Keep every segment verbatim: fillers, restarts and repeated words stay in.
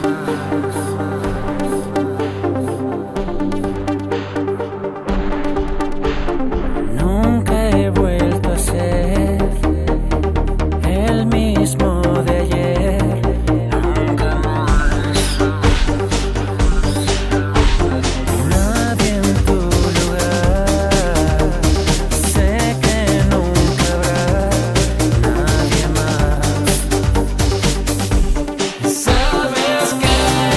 Nunca he vuelto a ser el mismo de ayer, nunca más. Nadie en tu lugar, sé que nunca habrá nadie más. Sabes que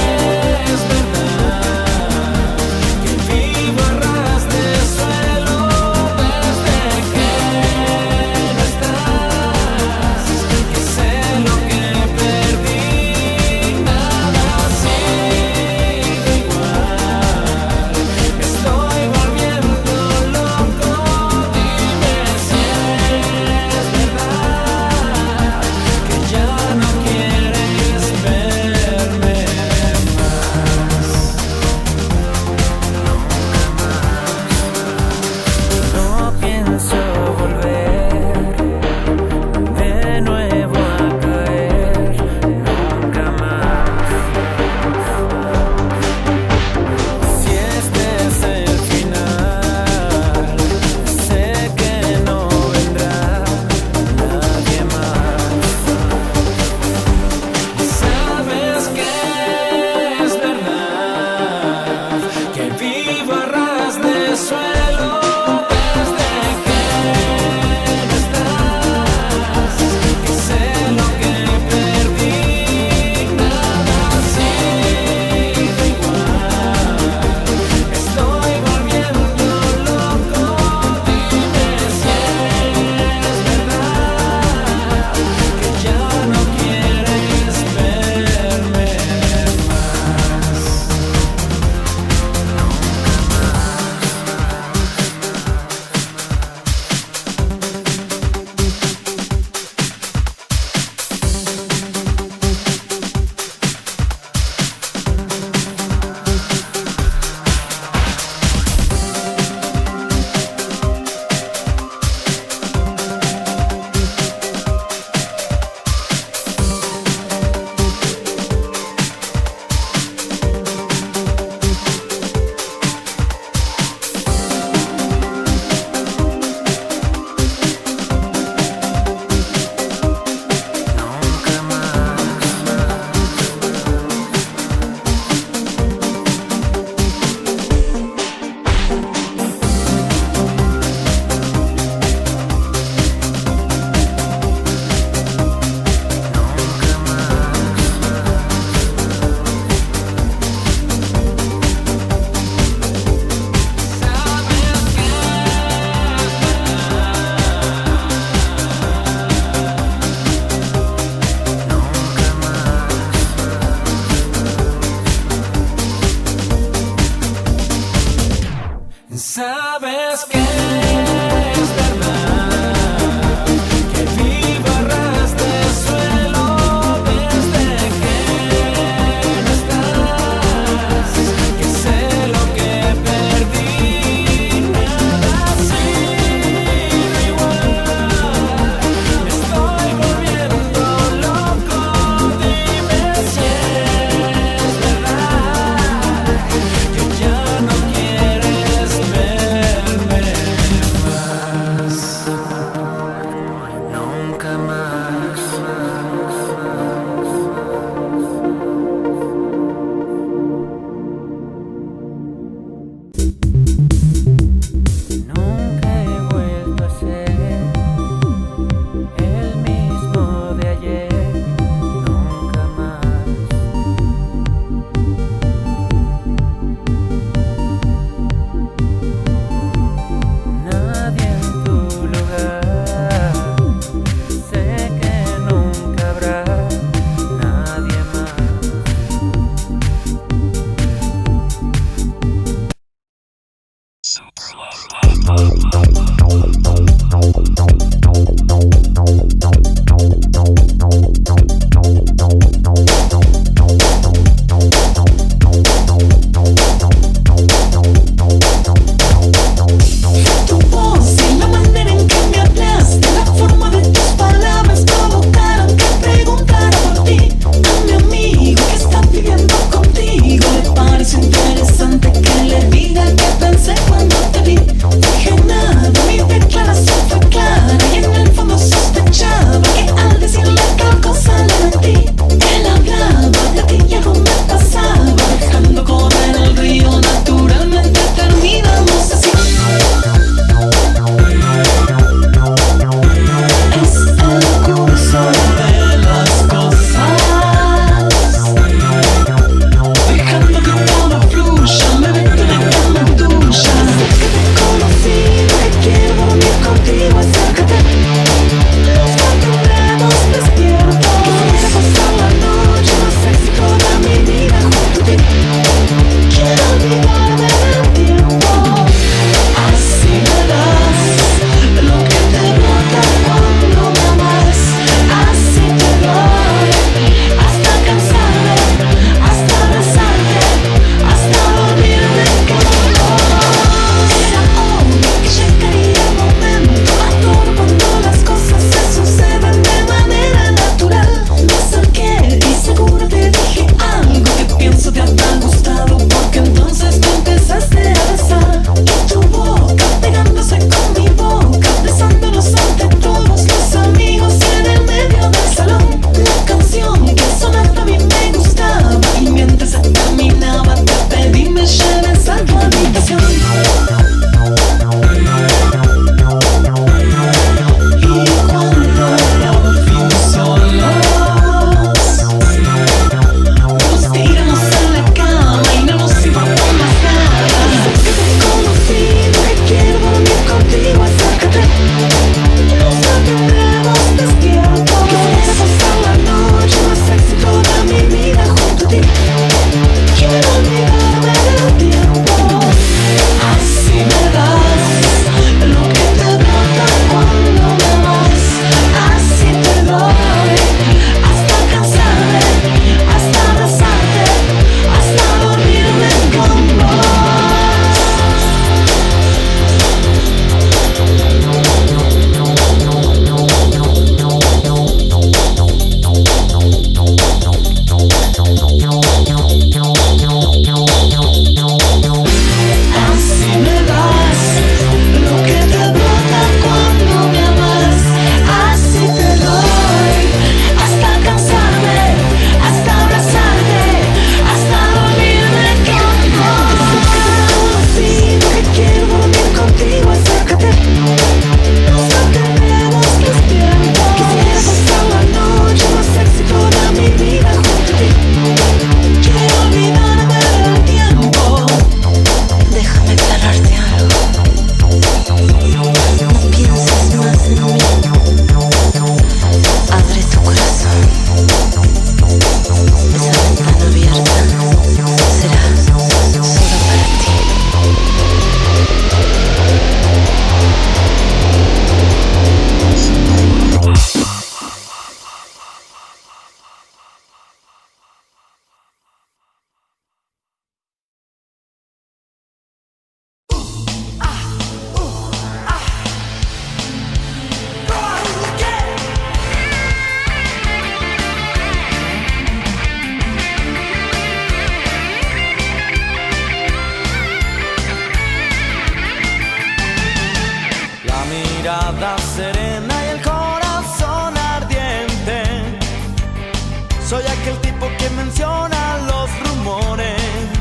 el tipo que menciona los rumores.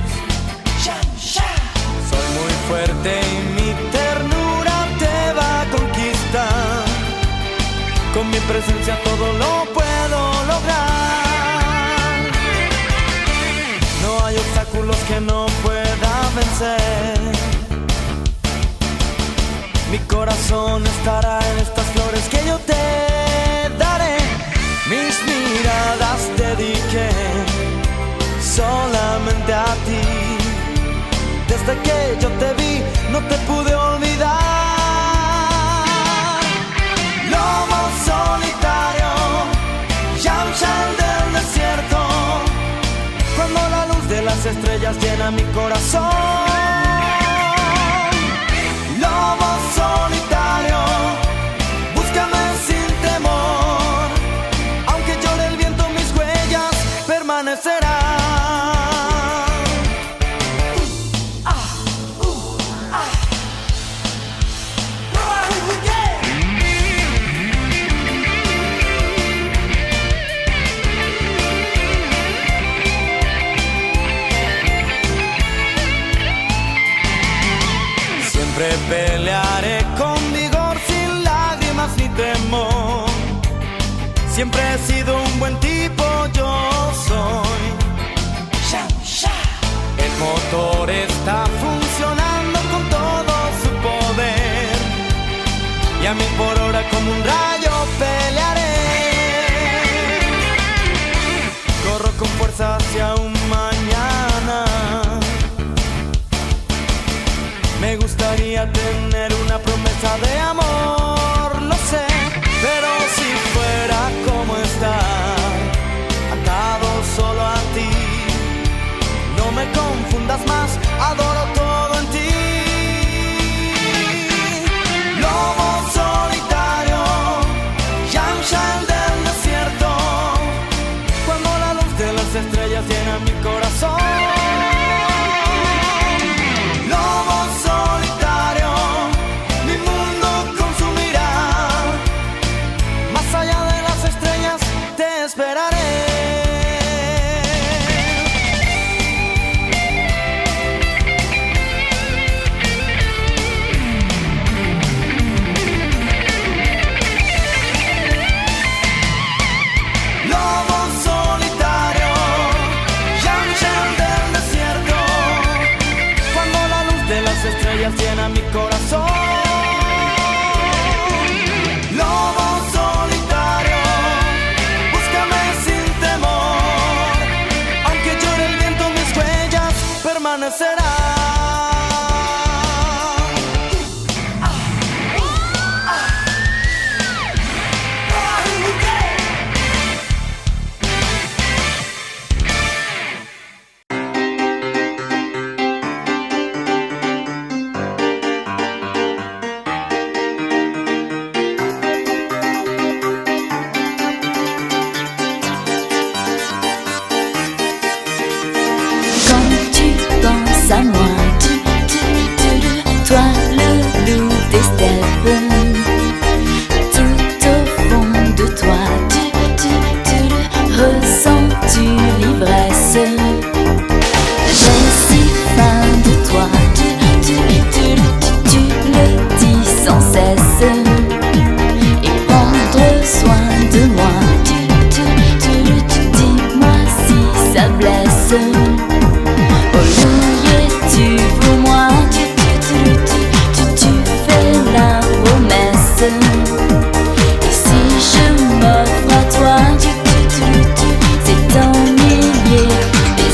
Soy muy fuerte y mi ternura te va a conquistar. Con mi presencia todo lo puedo lograr. No hay obstáculos que no pueda vencer. Mi corazón estará en estas flores que yo te daré. Mis miradas dediqué solamente a ti. Desde que yo te vi no te pude olvidar. Lobo solitario, Yamshel del desierto. Cuando la luz de las estrellas llena mi corazón. Lobo solitario, búscame sin temor. Aunque llore el viento, mis huellas permanecerán. Siempre pelearé con vigor, sin lágrimas ni temor. Siempre he sido un buen tipo, yo soy. El motor está funcionando con todo su poder. Y a mí por hora como un rayo pelearé. Corro con fuerza hacia un mañana. Me gustaría tener una promesa de amor, lo sé, pero si fuera como estar, atado solo a ti, no me confundas más, adoro todo en ti. Lobo solitario, Yamshel del desierto, cuando la luz de las estrellas llena mi corazón. Llena mi corazón. Lobo solitario, búscame sin temor. Aunque llore el viento, mis huellas permanecerán. À moi, tu, tu, tu, toi le loup des steppes, tout au fond de toi, tu, tu, tu, ressens-tu l'ivresse? J'ai si faim de toi, tu, tu, tu, tu, tu le dis sans cesse, et prendre soin de moi, tu, tu, tu, tu, dis-moi si ça blesse. Tu pour moi, tu, tu, tu, tu, tu, tu fais la promesse. Et si je m'offre à toi, tu, tu, tu, tu, c'est en milliers des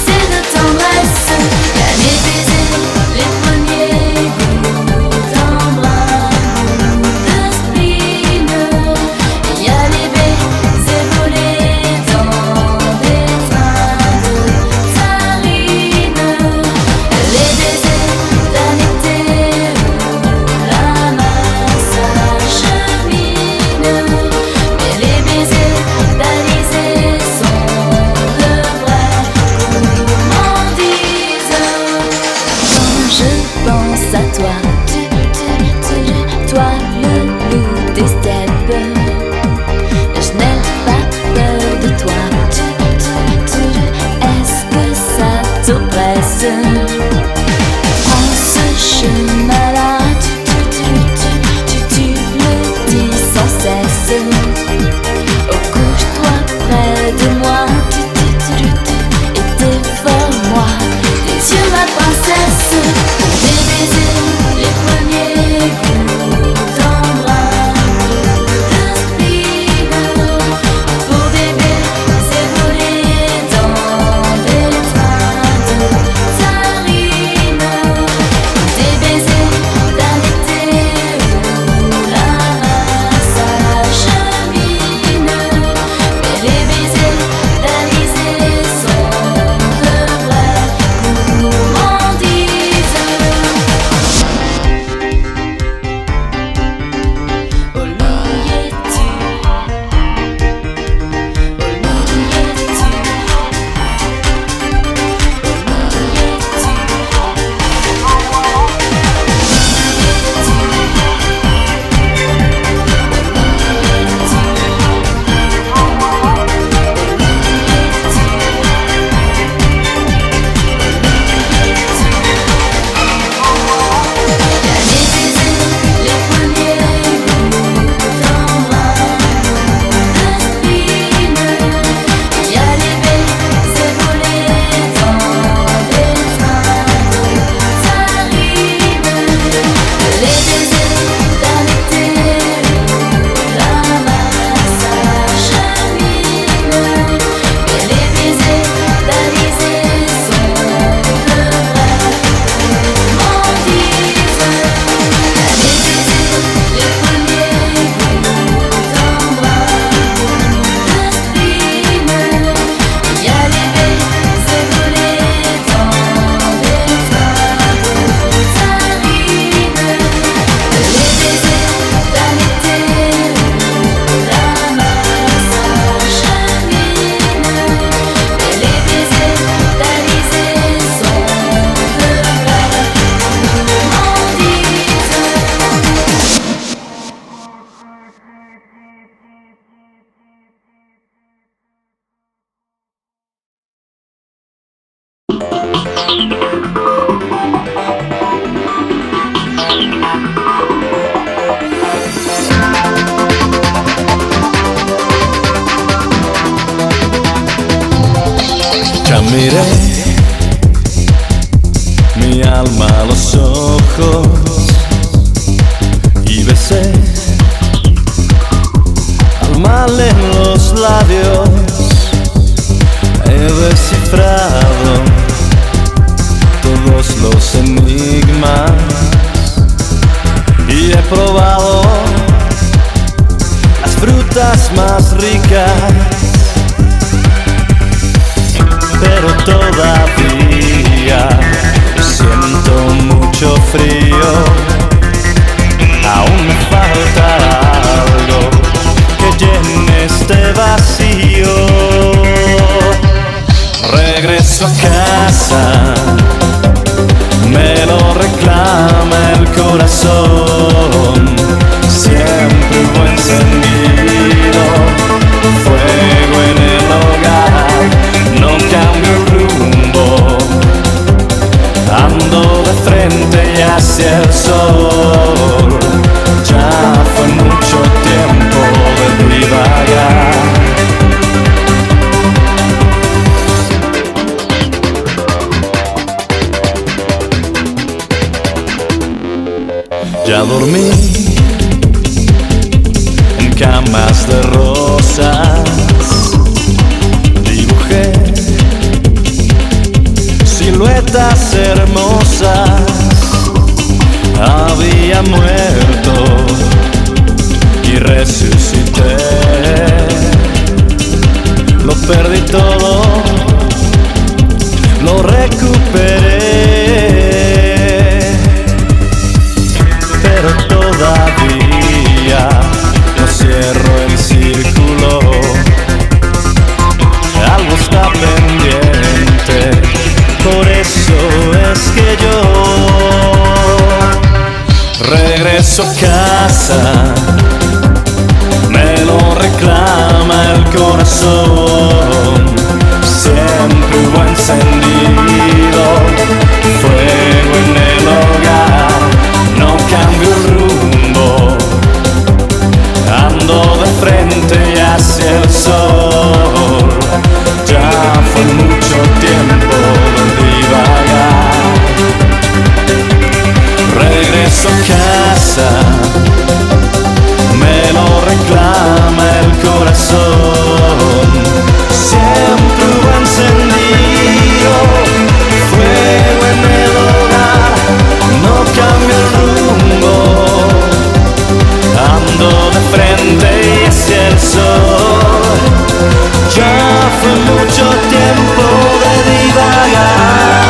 Prends ce chemin-là, tu, tu, tu, tu, tu, tu le dis sans cesse. Oh, couche-toi près de moi, tu, tu, tu, tu, tu, et dévore-moi. Tes yeux, ma princesse, pour des baisers, les premiers coups d'embrun, de spleen, pour des baisers volés dans des trains de tsarines, des baisers d'un été où la main s'achemine. Mais les baisers d'Alizée sont de vraies gourmandises. Oh, l'oubliais-tu? Oh, l'oubliais-tu? Ya miré mi alma a los ojos y besé al mal en los labios. He descifrado todos los enigmas y he probado las frutas más ricas. Pero todavía siento mucho frío. Aún me falta algo que llene este vacío. Regreso a casa, me lo reclama el corazón. Siempre hubo encendido fuego en el hogar. No cambio el rumbo, ando de frente y hacia el sol. Ya fue mucho tiempo de divagar. Ya dormí en camas de rosas. Dibujé siluetas hermosas. Había muerto y resucité. Lo perdí todo, lo recuperé. Pero todavía no cierro el círculo. Algo está pendiente, por eso es que yo regreso a casa. Me lo reclama el corazón. Siempre hubo encendido sol. Ya fue mucho tiempo de divagar. Regreso a casa, me lo reclama el corazón. Siempre hubo encendido fuego en el hogar, no cambio el rumbo, ando de frente y hacia el sol. Ya fue mucho tiempo de divagar.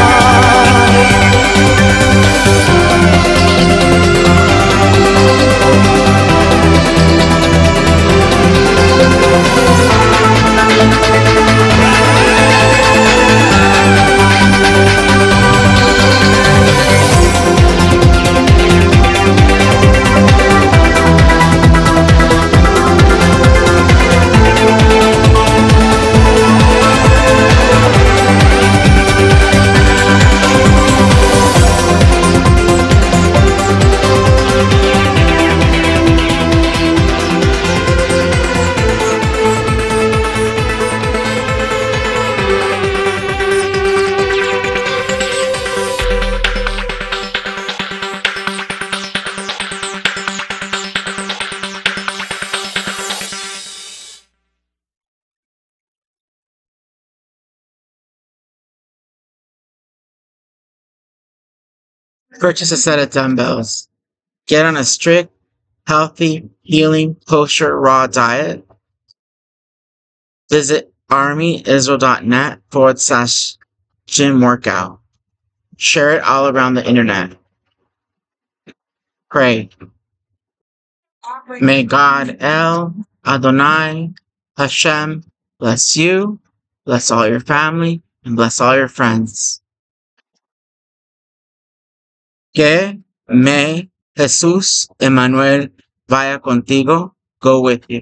Purchase a set of dumbbells. Get on a strict, healthy, healing, kosher, raw diet. Visit armyisrael.net forward slash gym workout. Share it all around the internet. Pray. May God El Adonai Hashem bless you, bless all your family, and bless all your friends. Que me Jesús Emmanuel vaya contigo, go with you.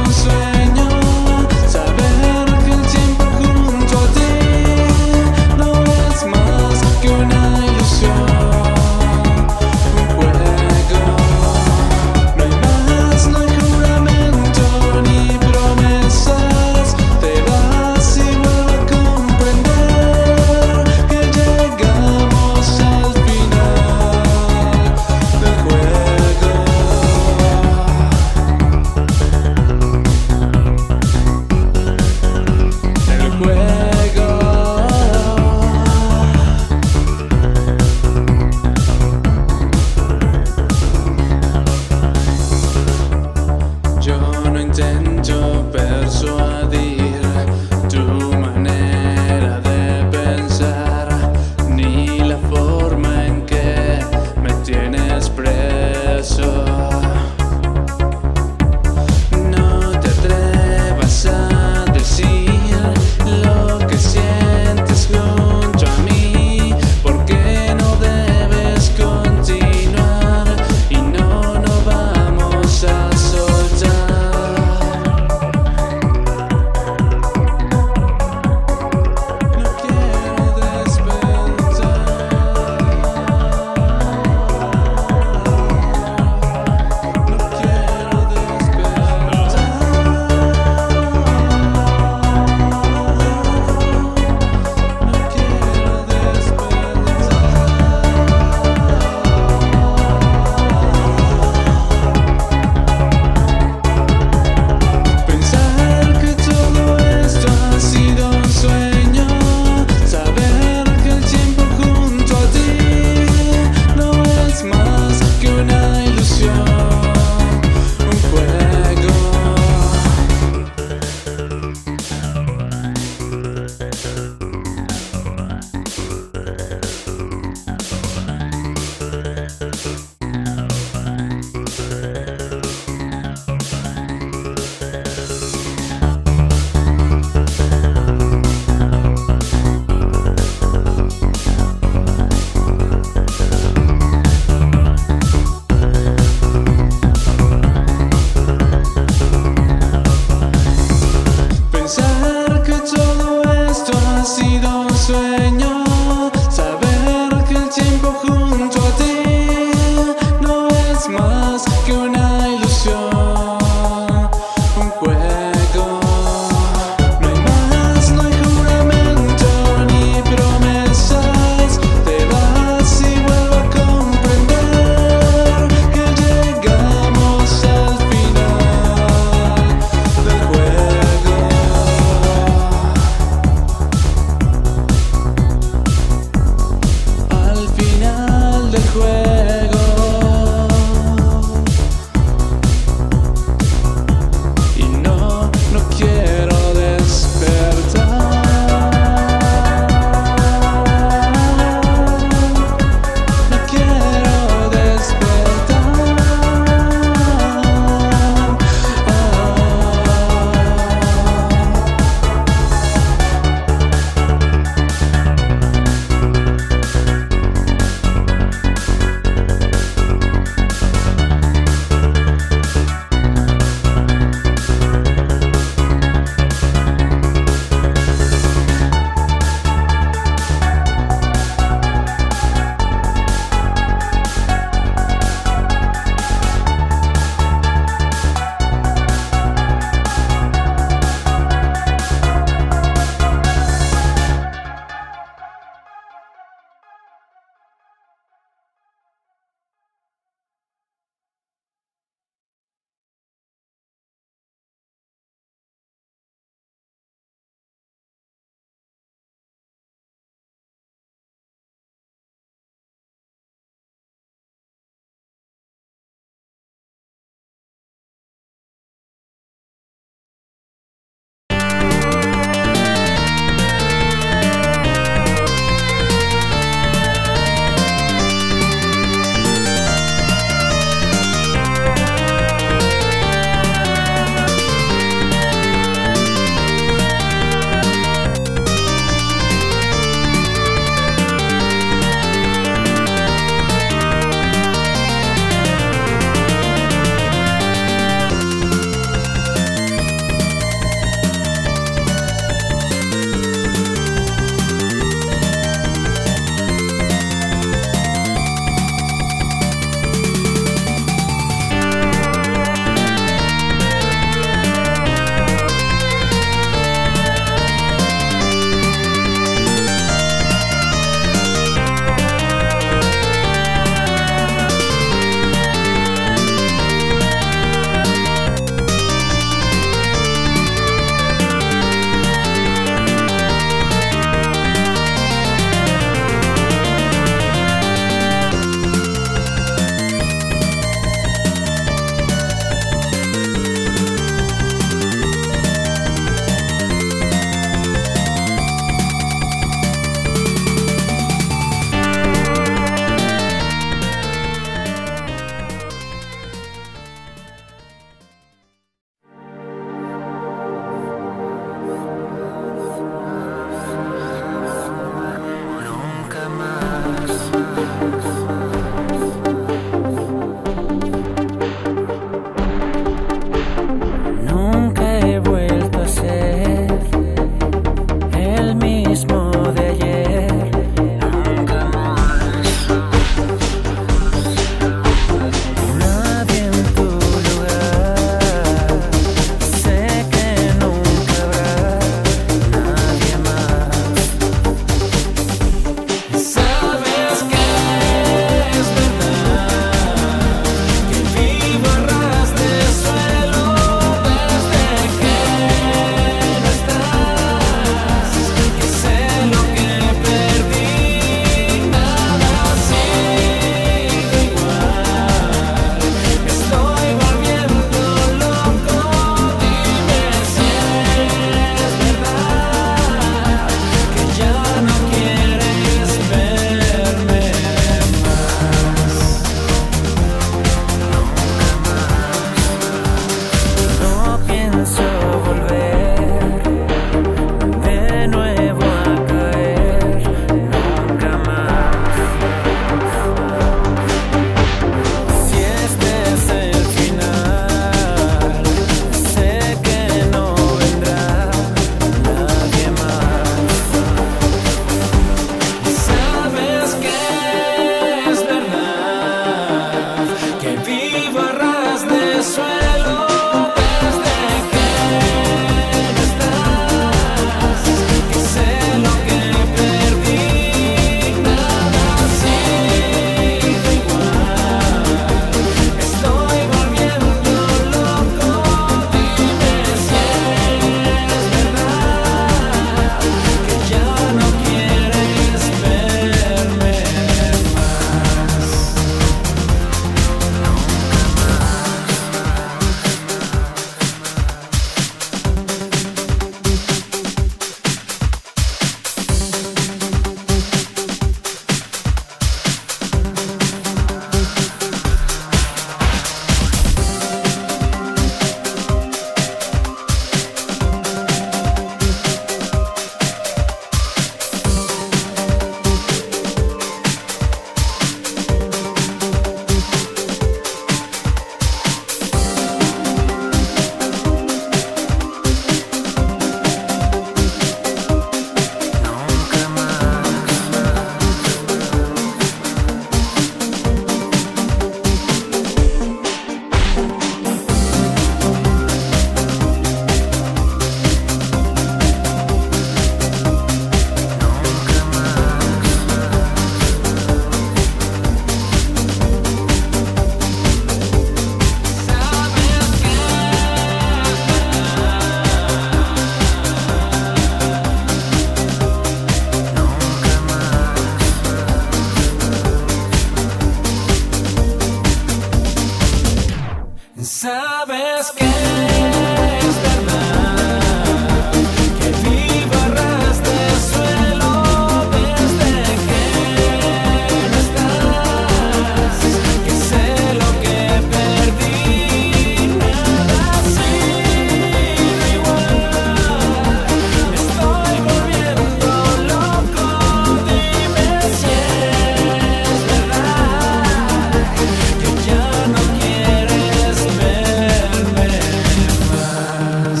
Sabes que es verdad que vivo a ras de suelo desde que no estás, que sé lo que perdí, nada ha sido igual, me estoy volviendo loco, dime si es verdad que ya no quieres verme más,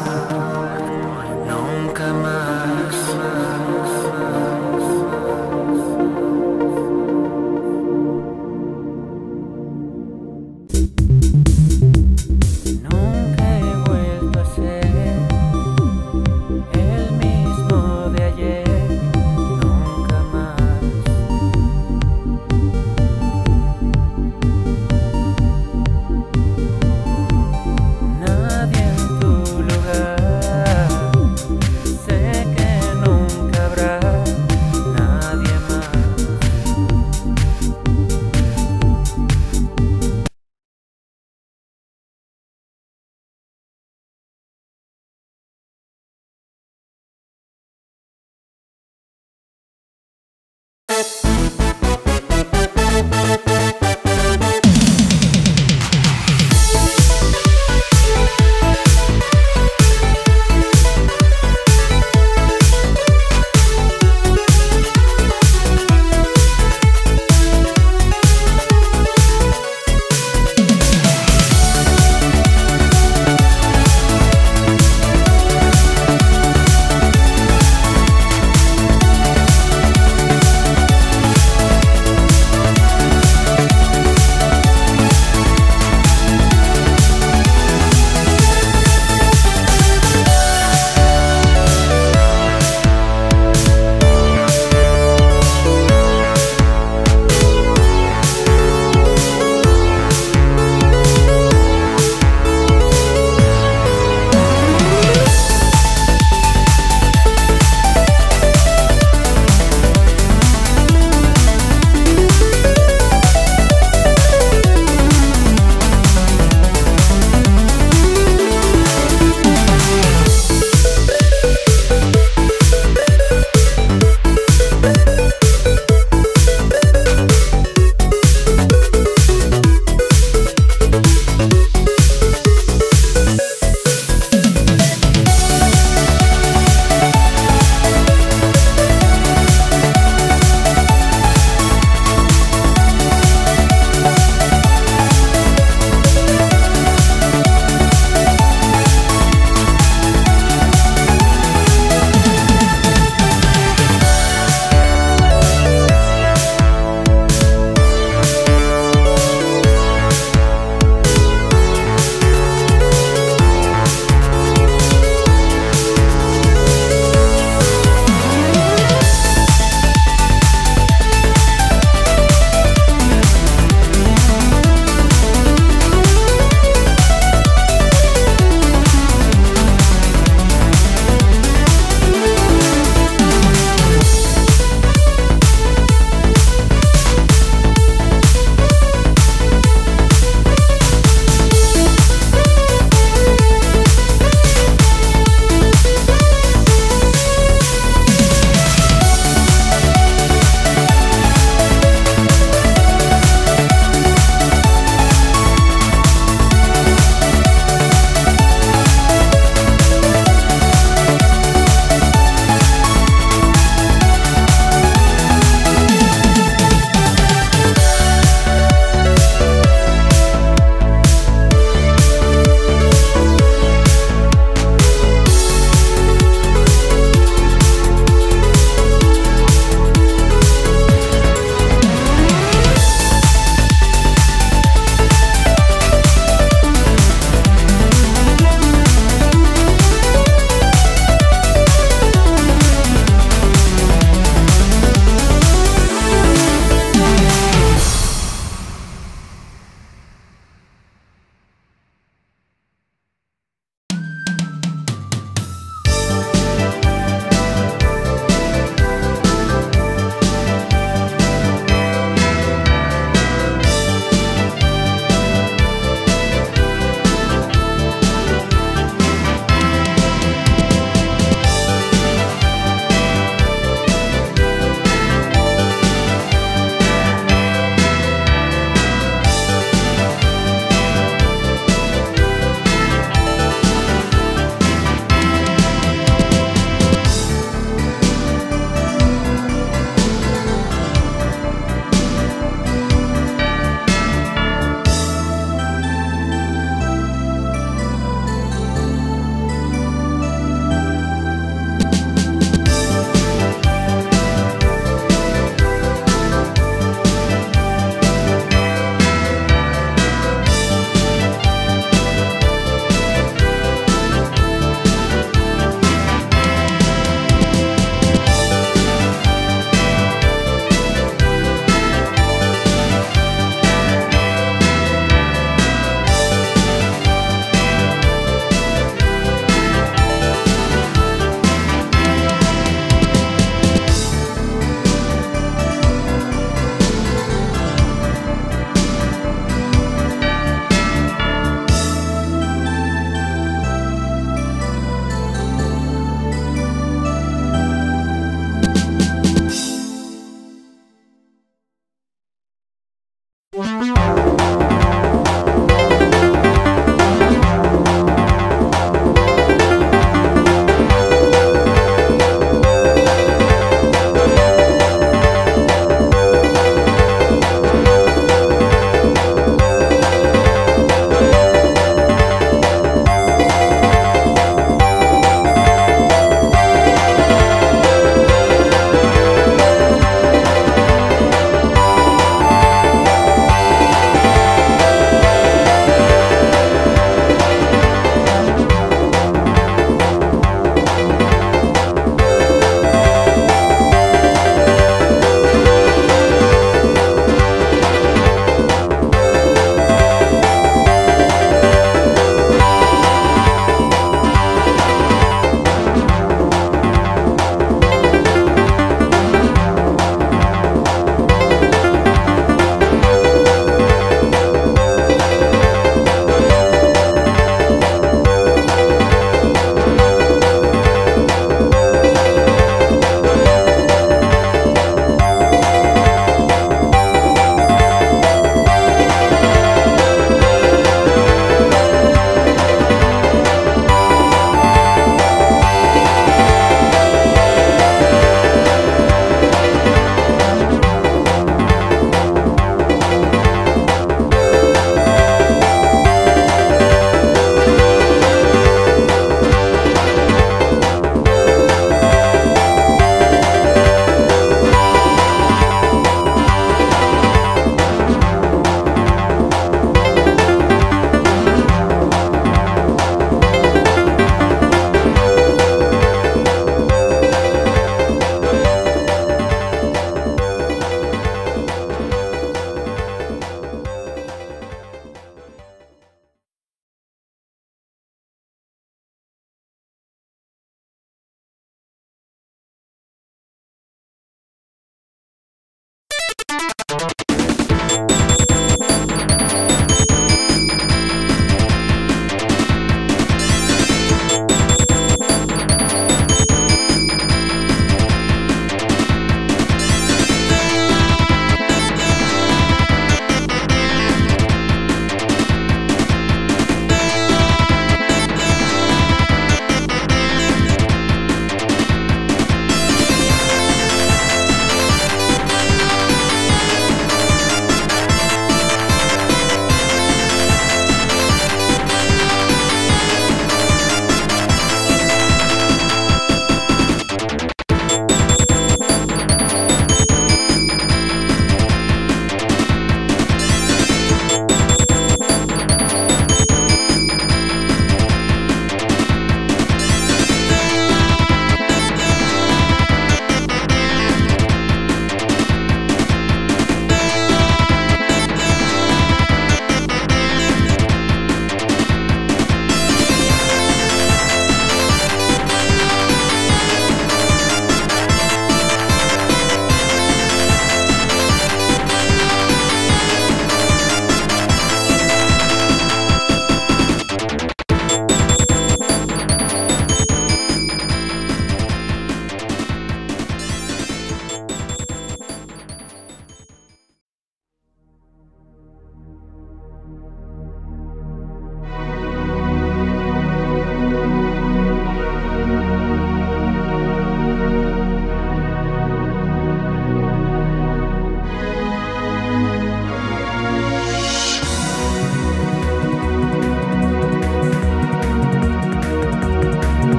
nunca más.